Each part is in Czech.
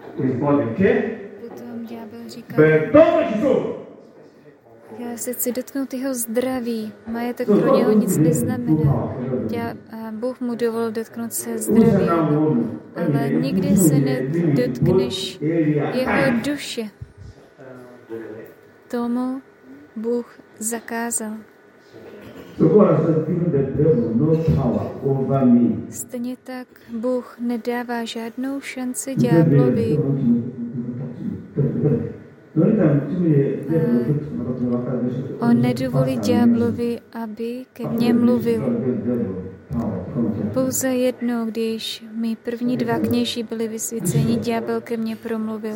Potom ďábel říká, já se chci dotknout jeho zdraví, majetek pro něho nic neznamená. Bůh mu dovolil dotknout se zdraví, ale nikdy se nedotkneš jeho duše. Tomu Bůh zakázal. Stejně tak Bůh nedává žádnou šanci ďáblovi. On nedovolí ďáblovi, aby ke mně mluvil. Pouze jednou, když mý první dva kněží byli vysvěceni, ďábel ke mně promluvil.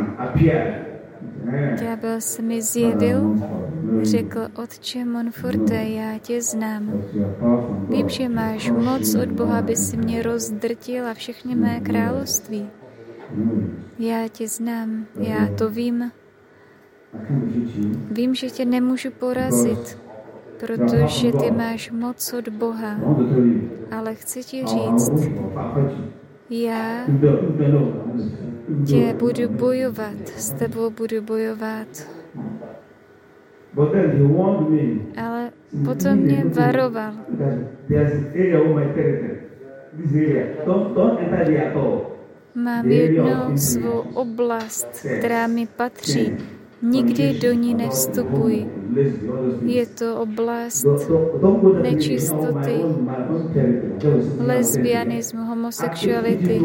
Ďábel se mi zjevil, řekl: Otče Monforte, já tě znám. Vím, že máš moc od Boha, aby si mě rozdrtil a všechny mé království. Já tě znám, já to vím. Vím, že tě nemůžu porazit, protože ty máš moc od Boha. Ale chci ti říct, já tě budu bojovat, s tebou budu bojovat. Ale potom mě varoval. Mám jednu svou oblast, která mi patří. Nikdy do ní nevstupuj. Je to oblast nečistoty, lesbianismu, homosexuality.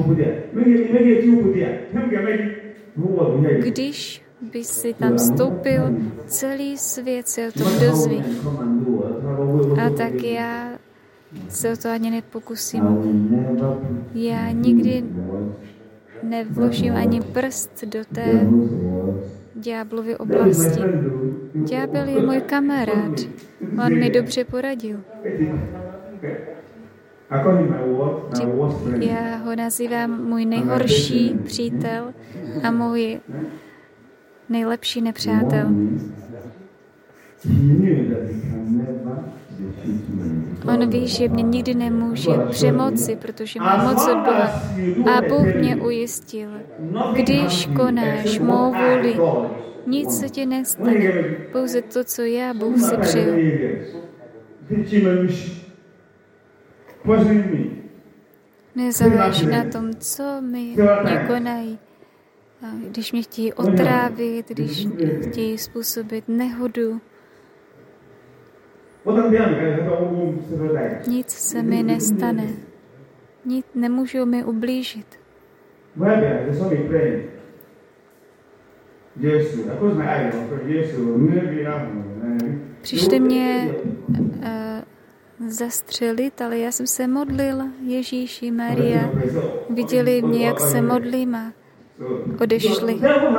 Když by si tam vstoupil, celý svět se o tom dozví. A tak já se o to ani nepokusím. Já nikdy nevložím ani prst do té ďáblovy oblasti. Ďábel je můj kamarád. On mi dobře poradil. Já ho nazývám můj nejhorší přítel a můj nejlepší nepřátel. On ví, že mě nikdy nemůže přemoci, protože má moc od Boha. A Bůh mě ujistil, když konáš mou vůli, nic se ti nestane, pouze to, co já, Bůh si přeju. Nezáleží na tom, co mě konají. Když mě chtějí otrávit, když chtějí způsobit nehodu, nic se mi nestane. Nic nemůžou mi ublížit. Přišli mě zastřelit, ale já jsem se modlil. Ježíši, Maria, viděli mě, jak se modlím a odešli.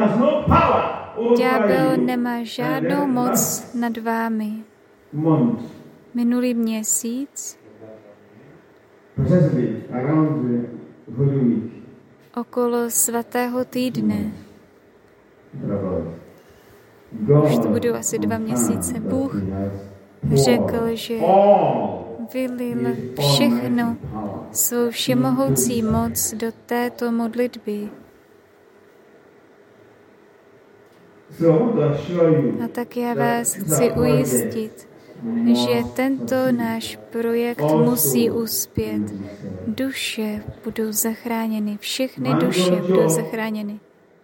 Ďábel nemá žádnou moc nad vámi. Minulý měsíc okolo svatého týdne, už to budou asi 2 měsíce, Bůh řekl, že vylil všechno, svou všemohoucí moc do této modlitby. A tak já vás chci ujistit, že tento náš projekt musí uspět. Duše budou zachráněny, všechny duše budou zachráněny.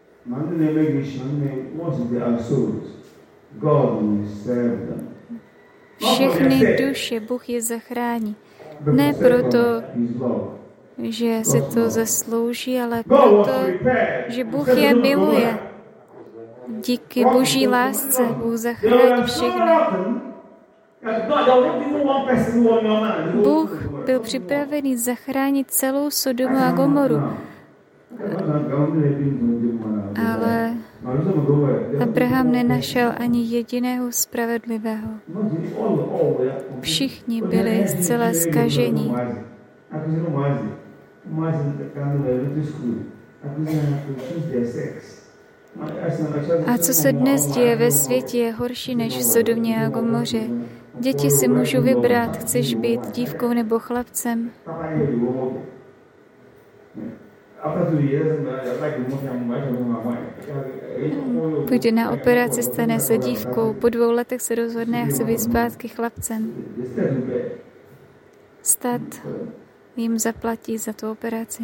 Všechny duše Bůh je zachrání. Ne proto, že si to zaslouží, ale proto, že Bůh je miluje. Díky Boží lásce Bůh zachrání všechny. Bůh byl připravený zachránit celou Sodomu a Gomoru. Ale Abraham nenašel ani jediného spravedlivého. Všichni byli zcela zkažení. A co se dnes děje ve světě, je horší než v Sodomě a Gomoře. Děti si můžou vybrat, chceš být dívkou nebo chlapcem. Půjde na operaci, stane se dívkou. Po 2 letech se rozhodne a chce být zpátky chlapcem. Stát jim zaplatí za tu operaci.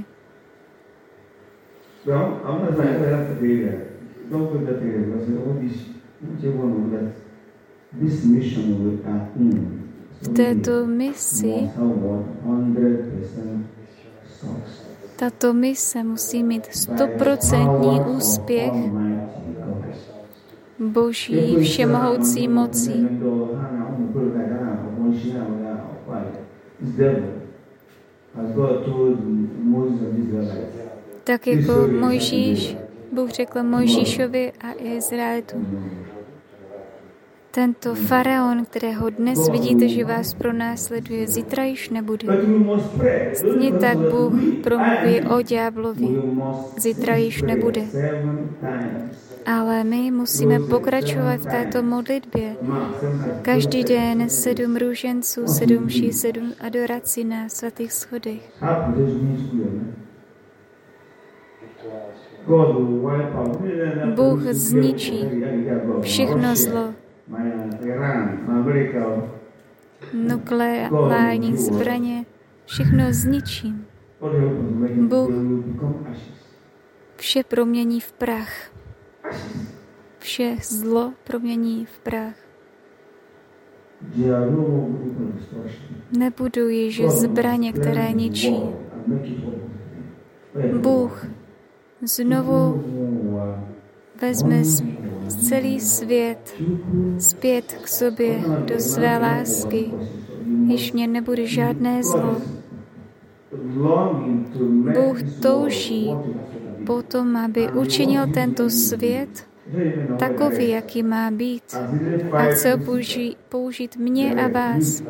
V této misi tato mise musí mít 100% úspěch Boží všemohoucí mocí. Tak jako Mojžíš, Bůh řekl Mojžíšovi a Izraelitům. Tento faraon, kterého dnes vidíte, že vás pronásleduje, zítra již nebude. Stejně tak Bůh promluví o ďáblovi. Zítra již nebude. Ale my musíme pokračovat v této modlitbě. Každý den 7 růženců, 7 mší, 7 adorací na svatých schodech. Bůh zničí všechno zlo. Nukleární zbraně, všechno zničí. Bůh vše promění v prach. Vše zlo promění v prach. Nebudou již zbraně, které ničí. Bůh znovu vezme celý svět zpět k sobě do své lásky. Již mě nebude žádné zlo. Bůh touží potom, aby učinil tento svět takový, jaký má být. A chce použít mě a vás.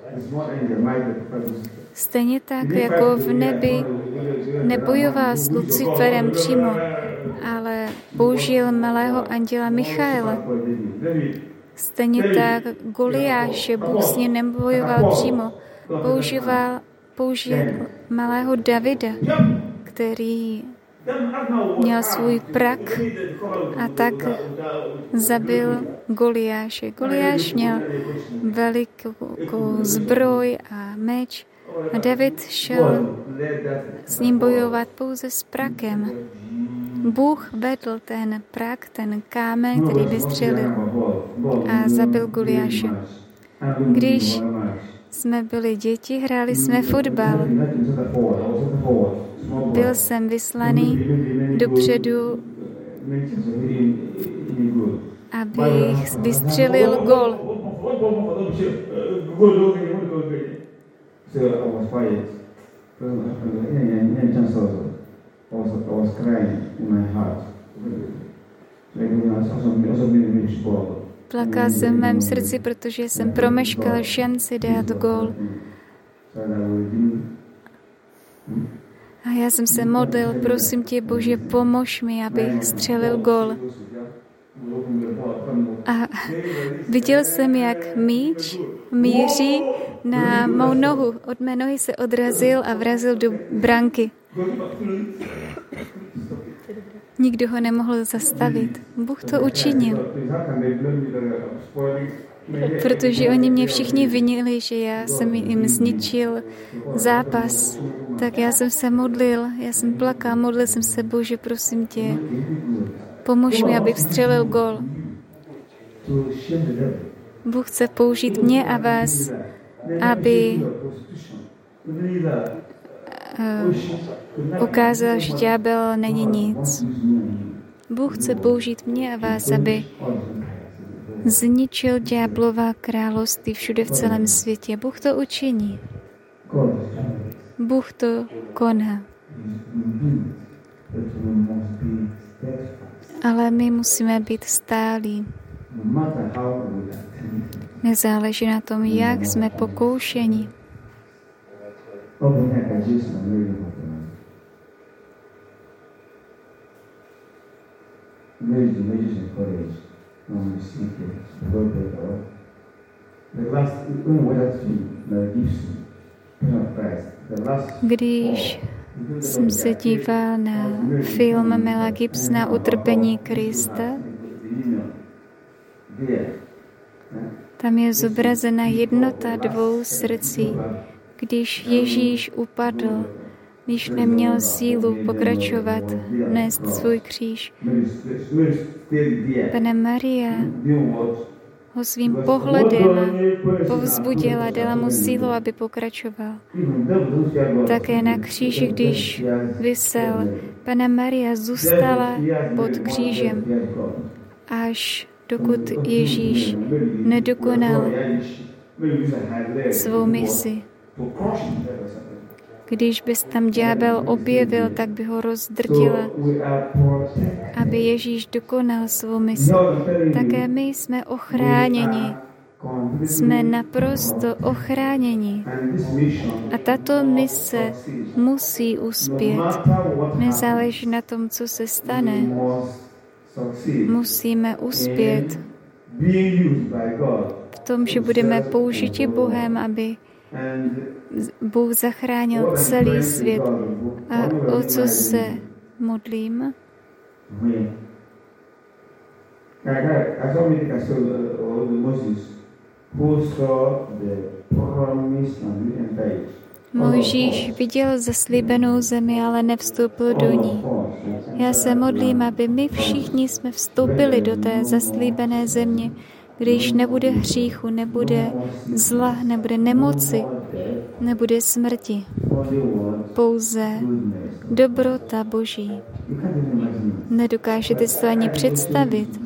Stejně tak, jako v nebi nebojoval s Luciferem přímo, ale použil malého anděla Michaela. Stejně tak Goliáše Bůh s ním nebojoval přímo, použil malého Davida, který měl svůj prak a tak zabil Goliáše. Goliáš měl velikou zbroj a meč a David šel s ním bojovat pouze s prakem. Bůh vedl ten prak, ten kámen, který vystřelil a zabil Goliáše. Když jsme byli děti, hráli jsme fotbal. Byl jsem vyslaný dopředu, abych vystřelil gol. Plakal jsem v mém srdci, protože jsem promeškal šanci dát gól. A já jsem se modlil, prosím tě, Bože, pomož mi, abych střelil gól. A viděl jsem, jak míč míří na mou nohu. Od mé nohy se odrazil a vrazil do branky. Nikdo ho nemohl zastavit. Bůh to učinil. Protože oni mě všichni vinili, že já jsem jim zničil zápas. Tak já jsem se modlil, já jsem plakal, modlil jsem se, Bože, prosím tě, pomož mi, abych vstřelil gól. Bůh chce použít mě a vás, aby ukázal, že ďábel není nic. Bůh chce použít mě a vás, aby zničil ďáblova království všude v celém světě. Bůh to učiní. Bůh to koná. Ale my musíme být stálí. Nezáleží na tom, jak jsme pokoušeni. Když jsem se díval na film Mela Gibsona Utrpení Krista. Tam je zobrazena jednota dvou srdcí. Když Ježíš upadl, když neměl sílu pokračovat, nést svůj kříž, Panna Maria ho svým pohledem povzbudila, dala mu sílu, aby pokračoval. Také na kříži, když visel, Panna Maria zůstala pod křížem, až dokud Ježíš nedokonal svou misi. Když bys tam ďábel objevil, tak by ho rozdrtila, aby Ježíš dokonal svou misi. Také my jsme ochráněni. Jsme naprosto ochráněni. A tato mise musí uspět. Nezáleží na tom, co se stane. Musíme uspět v tom, že budeme použiti Bohem, aby Bůh zachránil celý svět. A o co se modlím? Mojžíš viděl zaslíbenou zemi, ale nevstoupil do ní. Já se modlím, aby my všichni jsme vstoupili do té zaslíbené země, když nebude hříchu, nebude zla, nebude nemoci, nebude smrti. Pouze dobrota Boží. Nedokážete si to ani představit.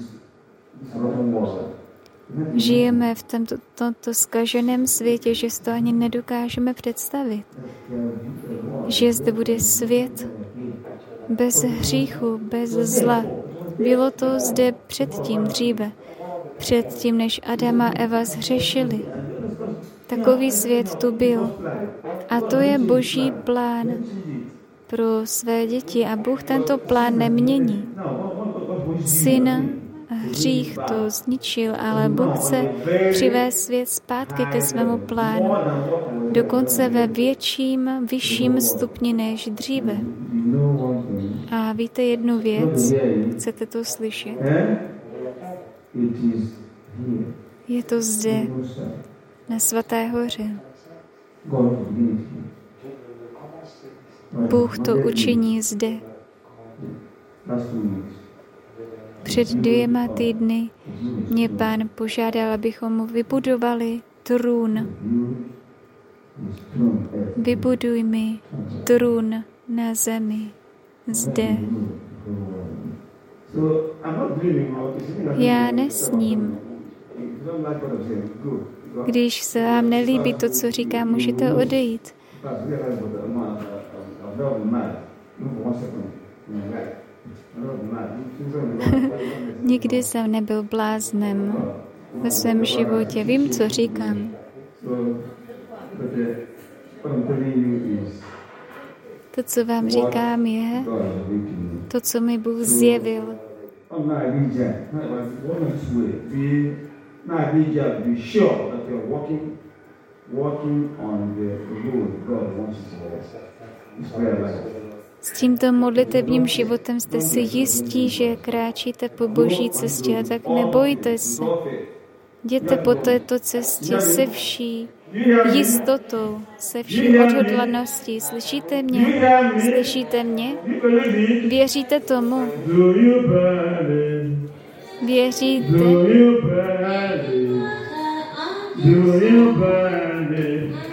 Žijeme v tomto zkaženém světě, že si to ani nedokážeme představit. Že zde bude svět bez hříchu, bez zla. Bylo to zde předtím, dříve. Předtím, než Adam a Eva zhřešili. Takový svět tu byl. A to je Boží plán pro své děti. A Bůh tento plán nemění. Syn hřích to zničil, ale Bůh chce přivést svět zpátky ke svému plánu. Dokonce ve větším, vyšším stupni než dříve. A víte jednu věc? Chcete to slyšet? Je to zde, na Svaté hoře. Bůh to učiní zde. Před 2 týdny mě Pán požádal, abychom mu vybudovali trůn. Vybuduj mi trůn na zemi, zde. Já nesním. Když se vám nelíbí to, co říkám, můžete odejít. Nikdy jsem nebyl bláznem ve svém životě. Vím, co říkám. To, co vám říkám, je to, co mi Bůh zjevil. S tímto modlitevním životem jste si jistí, že kráčíte po Boží cestě, tak nebojte se. Jděte po této cestě se vší jistotou, se vší odhodlaností. Slyšíte mě? Slyšíte mě? Věříte tomu? Věříte?